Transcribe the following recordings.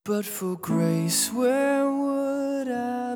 But for grace, where would I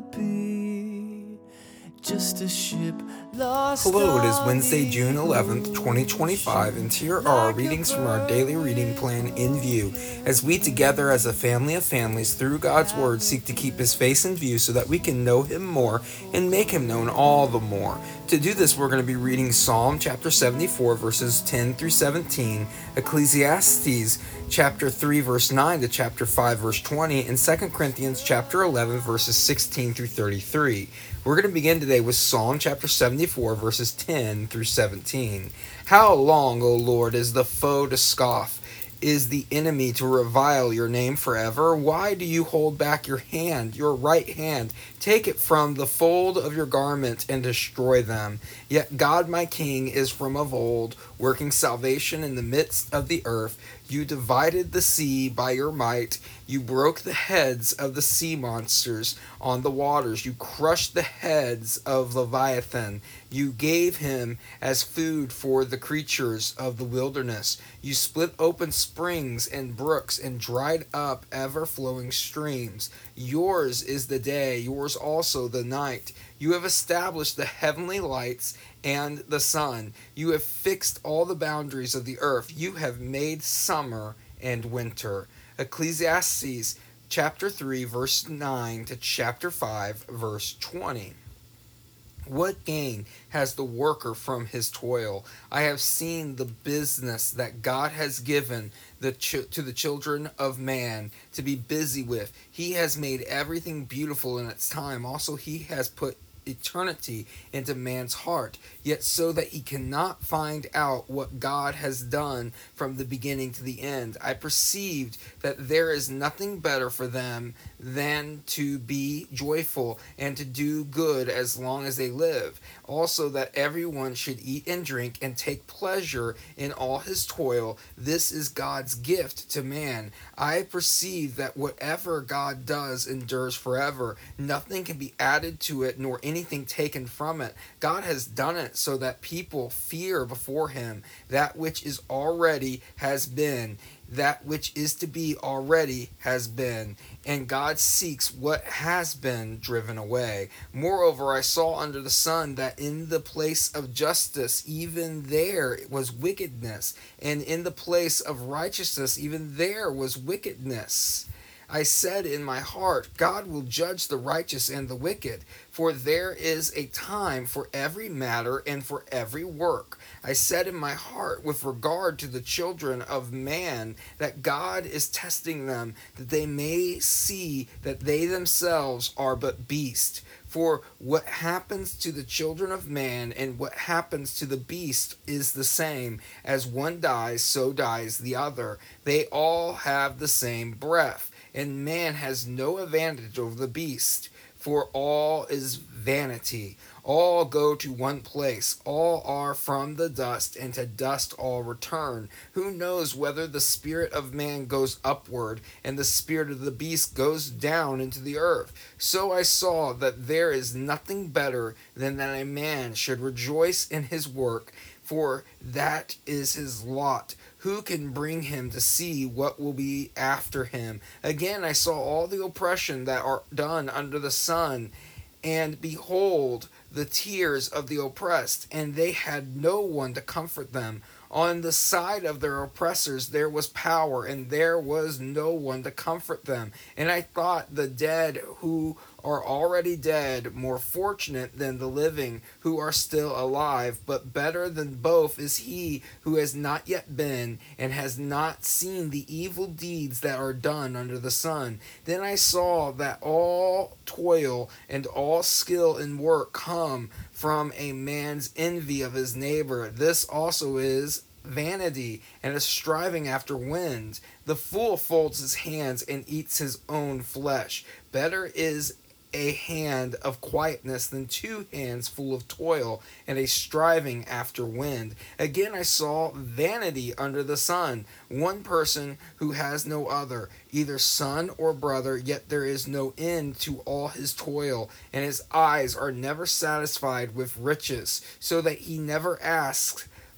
be? Just a ship lost. Hello, it is Wednesday, June 11th, 2025, and here are our readings from our daily reading plan in view as we together as a family of families through God's Word seek to keep His face in view so that we can know Him more and make Him known all the more. To do this, we're going to be reading Psalm chapter 74, verses 10 through 17, Ecclesiastes chapter 3, verse 9 to chapter 5, verse 20, and 2 Corinthians chapter 11, verses 16 through 33. We're going to begin today with Psalm chapter 74, verses 10 through 17. How long, O Lord, is the foe to scoff? Is the enemy to revile your name forever? Why do you hold back your hand, your right hand? Take it from the fold of your garment and destroy them. Yet God, my King, is from of old, working salvation in the midst of the earth. You divided the sea by your might. You broke the heads of the sea monsters on the waters. You crushed the heads of Leviathan. You gave him as food for the creatures of the wilderness. You split open springs and brooks and dried up ever-flowing streams. Yours is the day, yours also the night. You have established the heavenly lights and the sun. You have fixed all the boundaries of the earth. You have made summer and winter. Ecclesiastes chapter 3, verse 9 to chapter 5, verse 20. What gain has the worker from his toil? I have seen the business that God has given to the children of man to be busy with. He has made everything beautiful in its time. Also, he has put eternity into man's heart, yet so that he cannot find out what God has done from the beginning to the end. I perceived that there is nothing better for them than to be joyful and to do good as long as they live. Also, that everyone should eat and drink and take pleasure in all his toil. This is God's gift to man. I perceive that whatever God does endures forever. Nothing can be added to it, nor anything taken from it. God has done it so that people fear before him. That which is already has been. That which is to be already has been, and God seeks what has been driven away. Moreover, I saw under the sun that in the place of justice, even there was wickedness, and in the place of righteousness, even there was wickedness. I said in my heart, God will judge the righteous and the wicked, for there is a time for every matter and for every work. I said in my heart, with regard to the children of man, that God is testing them, that they may see that they themselves are but beasts. For what happens to the children of man and what happens to the beast is the same. As one dies, so dies the other. They all have the same breath, and man has no advantage over the beast. For all is vanity. All go to one place. All are from the dust, and to dust all return. Who knows whether the spirit of man goes upward, and the spirit of the beast goes down into the earth? So I saw that there is nothing better than that a man should rejoice in his work, for that is his lot. Who can bring him to see what will be after him? Again, I saw all the oppression that are done under the sun, and behold, the tears of the oppressed, and they had no one to comfort them. On the side of their oppressors there was power, and there was no one to comfort them. And I thought the dead who are already dead more fortunate than the living who are still alive, but better than both is he who has not yet been and has not seen the evil deeds that are done under the sun. Then I saw that all toil and all skill in work come from a man's envy of his neighbor. This also is vanity and a striving after wind. The fool folds his hands and eats his own flesh. Better is a hand of quietness than two hands full of toil and a striving after wind. Again I saw vanity under the sun, one person who has no other, either son or brother, yet there is no end to all his toil, and his eyes are never satisfied with riches, so that he never asks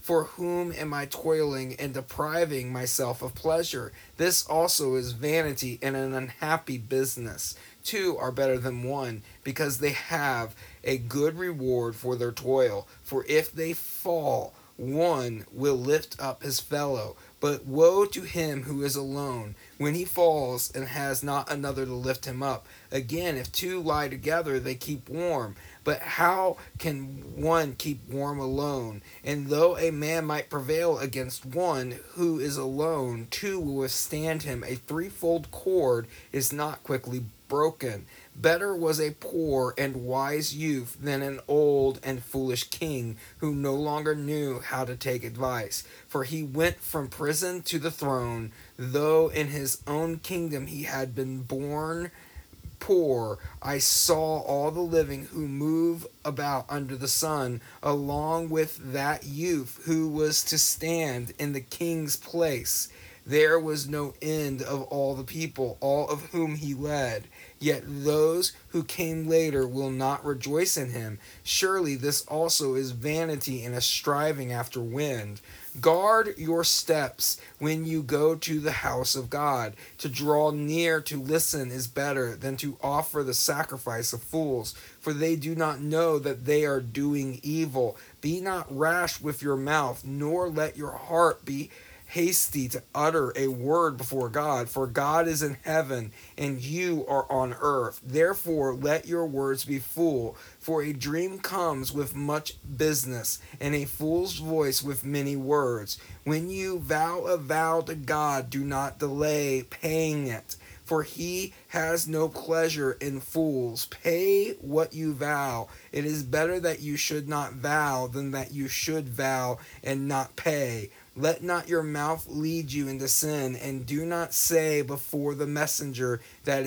For whom am I toiling and depriving myself of pleasure? This also is vanity and an unhappy business. Two are better than one, because they have a good reward for their toil. For if they fall, one will lift up his fellow. But woe to him who is alone, when he falls and has not another to lift him up. Again, if two lie together, they keep warm. But how can one keep warm alone? And though a man might prevail against one who is alone, two will withstand him. A threefold cord is not quickly broken. Better was a poor and wise youth than an old and foolish king who no longer knew how to take advice. For he went from prison to the throne, though in his own kingdom he had been born poor. I saw all the living who move about under the sun, along with that youth who was to stand in the king's place. There was no end of all the people, all of whom he led. Yet those who came later will not rejoice in him. Surely this also is vanity and a striving after wind. Guard your steps when you go to the house of God. To draw near to listen is better than to offer the sacrifice of fools, for they do not know that they are doing evil. Be not rash with your mouth, nor let your heart be hasty to utter a word before God, for God is in heaven and you are on earth. Therefore let your words be full, for a dream comes with much business, and a fool's voice with many words. When you vow a vow to God, do not delay paying it, for he has no pleasure in fools. Pay what you vow. It is better that you should not vow than that you should vow and not pay. Let not your mouth lead you into sin, and do not say before the messenger that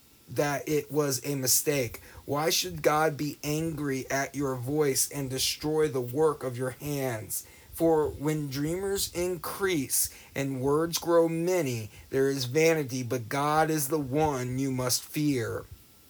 it was a mistake. Why should God be angry at your voice and destroy the work of your hands? For when dreamers increase and words grow many, there is vanity, but God is the one you must fear.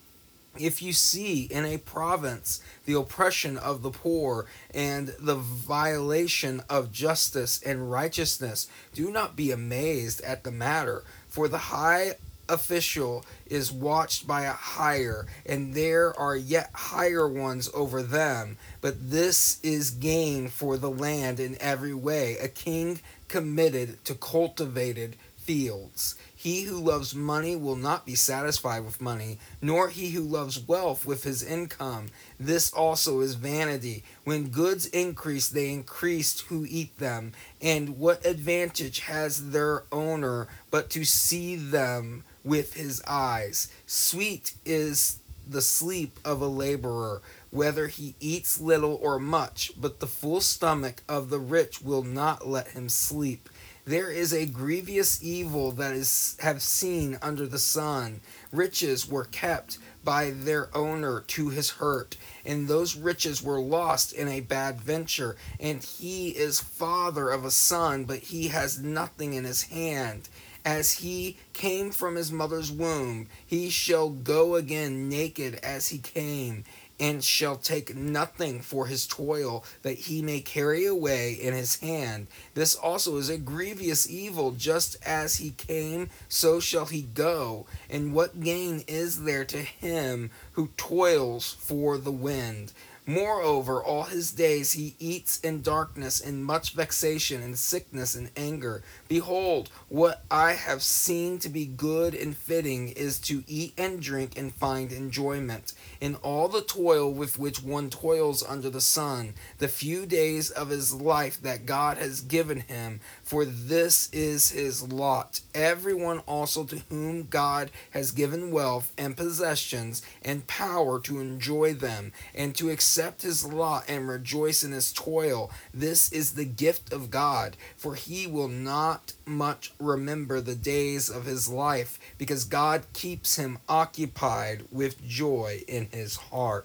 If you see in a province the oppression of the poor and the violation of justice and righteousness, do not be amazed at the matter, for the high official is watched by a higher, and there are yet higher ones over them. But this is gain for the land in every way, a king committed to cultivated fields. He who loves money will not be satisfied with money, nor he who loves wealth with his income. This also is vanity. When goods increase, they increase who eat them. And what advantage has their owner but to see them with his eyes? Sweet is the sleep of a laborer, whether he eats little or much, but the full stomach of the rich will not let him sleep. There is a grievous evil that have seen under the sun. Riches were kept by their owner to his hurt, and those riches were lost in a bad venture. And he is father of a son, but he has nothing in his hand. As he came from his mother's womb, he shall go again naked as he came, and shall take nothing for his toil that he may carry away in his hand. This also is a grievous evil. Just as he came, so shall he go. And what gain is there to him who toils for the wind? Moreover, all his days he eats in darkness, in much vexation, and sickness, and anger. Behold, what I have seen to be good and fitting is to eat and drink and find enjoyment in all the toil with which one toils under the sun, the few days of his life that God has given him, for this is his lot. Everyone also to whom God has given wealth and possessions and power to enjoy them, and to accept his lot and rejoice in his toil, this is the gift of God, for he will not much remember the days of his life, because God keeps him occupied with joy in his heart.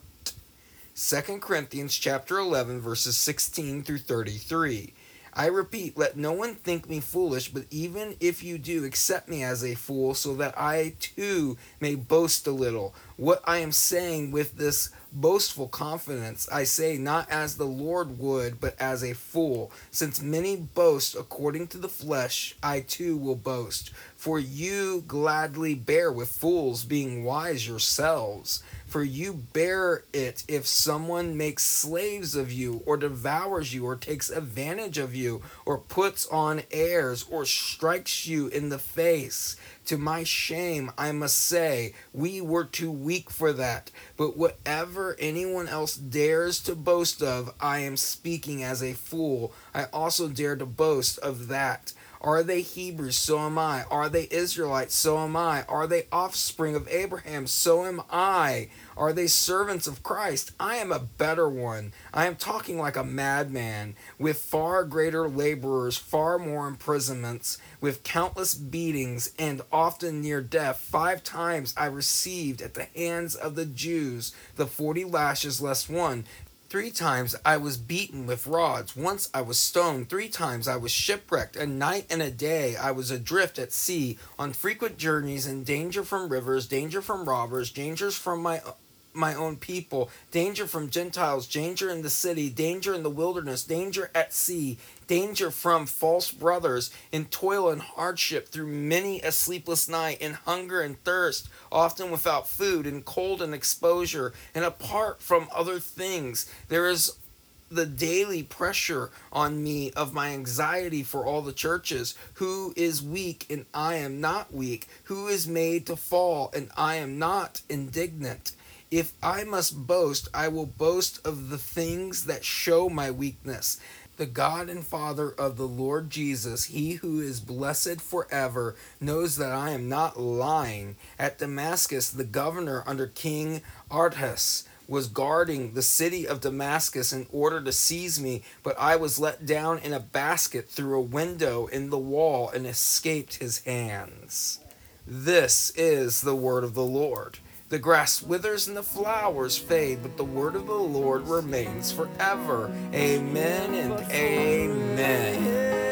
2 Corinthians chapter 11 verses 16 through 33. I repeat, let no one think me foolish, but even if you do, accept me as a fool, so that I too may boast a little. What I am saying with this boastful confidence, I say not as the Lord would, but as a fool. Since many boast according to the flesh, I too will boast. For you gladly bear with fools, being wise yourselves. For you bear it if someone makes slaves of you, or devours you, or takes advantage of you, or puts on airs, or strikes you in the face. To my shame, I must say, we were too weak for that. But whatever anyone else dares to boast of, I am speaking as a fool. I also dare to boast of that. Are they Hebrews? So am I. Are they Israelites? So am I. Are they offspring of Abraham? So am I. Are they servants of Christ? I am a better one. I am talking like a madman, with far greater laborers, far more imprisonments, with countless beatings, and often near death. 5 times I received at the hands of the Jews the 40 lashes less one. 3 times I was beaten with rods. Once I was stoned. 3 times I was shipwrecked. A night and a day I was adrift at sea, on frequent journeys, in danger from rivers, danger from robbers, dangers from my own people, danger from Gentiles, danger in the city, danger in the wilderness, danger at sea, danger from false brothers, in toil and hardship, through many a sleepless night, in hunger and thirst, often without food, in cold and exposure, and apart from other things, there is the daily pressure on me of my anxiety for all the churches. Who is weak and I am not weak? Who is made to fall and I am not indignant? If I must boast, I will boast of the things that show my weakness. The God and Father of the Lord Jesus, he who is blessed forever, knows that I am not lying. At Damascus, the governor under King Artaxerxes was guarding the city of Damascus in order to seize me, but I was let down in a basket through a window in the wall and escaped his hands. This is the word of the Lord. The grass withers and the flowers fade, but the word of the Lord remains forever. Amen and amen.